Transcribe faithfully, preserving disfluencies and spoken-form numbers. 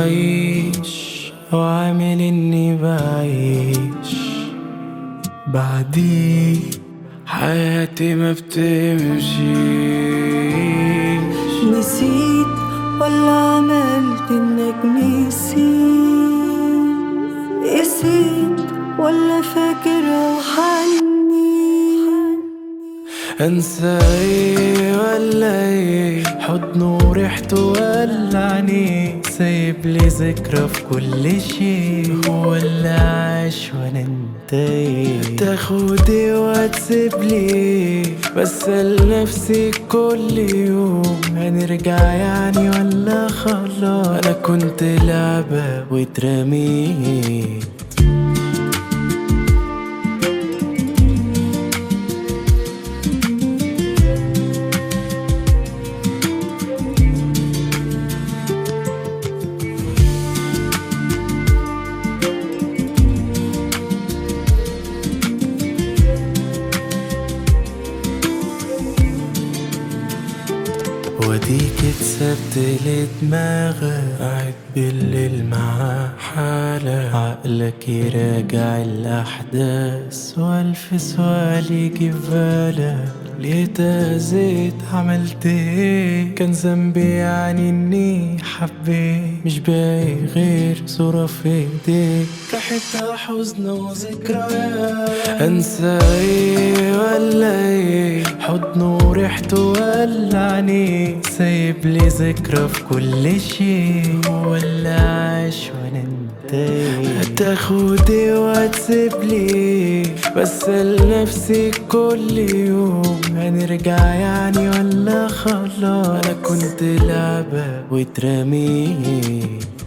عايش وعامل اني بعيش بعدي حياتي ما بتمشيش. نسيت ولا عملت انك نسيت؟ قسيت ولا فاكر وحني؟ انسى ايه ولا ايه؟ حضنه وريحته ولعني، سايب لي ذكرى في كل شيء. هو اللي عاش وانا انت ايه؟ تاخدي وتسيب لي، بسأل نفسي كل يوم هنرجع يعني ولا خلاص؟ انا كنت لعبة واترميت. وديك اتسبت لدماغك، قاعد بالليل مع حالك، عقلك يراجع الأحداث وألف سؤال يجي في بالك. ليه تأذيت؟ عملت ايه؟ كان ذنبي يعني اني حبيت؟ مش باقي غير صورة في ايديك، ريحتها حزن وذكريات. انسى ايه ولا ايه؟ حضنه وريحته ولعني، سايب لي ذكرى في كل شيء. هو اللي عاش وانا انت ايه؟ هتاخدي وتسيب لي، بسأل نفسي كل يوم هنرجع يعني ولا خلاص؟ انا كنت لعبة واترميت.